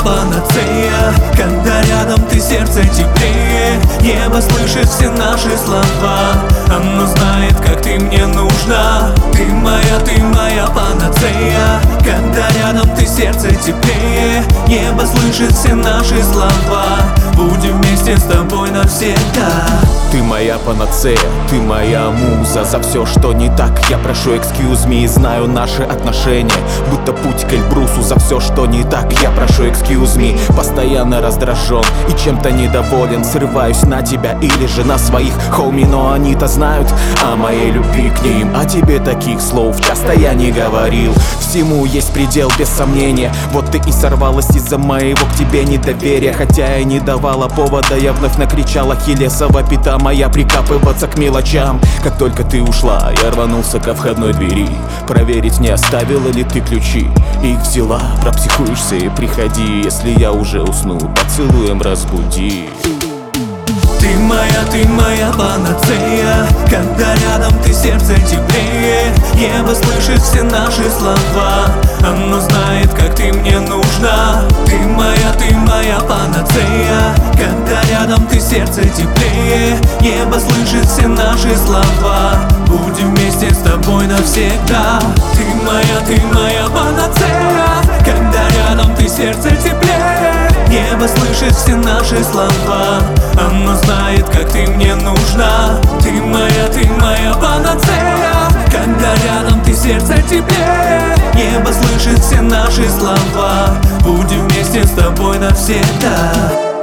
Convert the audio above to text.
панацея. Когда рядом ты, сердце теплее. Небо слышит все наши слова. Оно знает, как ты мне нужна. Ты моя панацея. Когда рядом ты, сердце теплее. Небо слышит все наши слова. Будем вместе с тобой навсегда. Ты моя панацея, ты моя муза. За все, что не так, я прошу excuse me. И знаю наши отношения, будто путь к Эльбрусу. За все, что не так, я прошу excuse me. Постоянно раздражен и чем-то недоволен. Срываюсь на тебя или же на своих хоуми. Но они-то знают о моей любви к ним. А тебе таких слов часто я не говорил. Всему есть предел, без сомнения. Вот ты и сорвалась из-за моего к тебе недоверия. Хотя я не давала повода, я вновь накричала Ахиллесова пята моя, прикапываться к мелочам. Как только ты ушла, я рванулся ко входной двери. Проверить, не оставила ли ты ключи. Их взяла, пропсихуешься и приходи. Если я уже усну, поцелуем разбуди. Ты моя панацея. Когда рядом ты, сердце теплее. Небо слышит все наши слова. Оно знает, как ты мне нужна. Ты моя панацея. Когда рядом ты, сердце теплее. Небо слышит все наши слова. Будем вместе с тобой навсегда. Ты моя панацея. Когда рядом ты, сердце теплее. Небо слышит все наши слова. Оно знает, как ты мне нужна. Ты моя панацея. Когда рядом ты, сердце теплее. Небо слышит все наши слова. Будем вместе с тобой навсегда.